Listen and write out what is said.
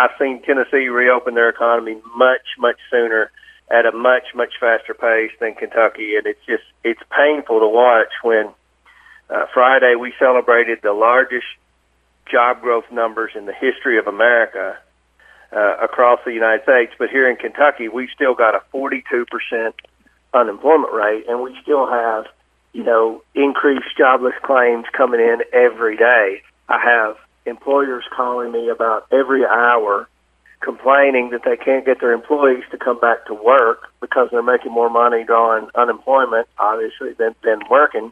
I've seen Tennessee reopen their economy much sooner at a much faster pace than Kentucky, and it's painful to watch when Friday we celebrated the largest job growth numbers in the history of America across the United States, but here in Kentucky we still got a 42% unemployment rate, and we still have increased jobless claims coming in every day. I have employers calling me about every hour complaining that they can't get their employees to come back to work because they're making more money drawing unemployment, obviously, than working.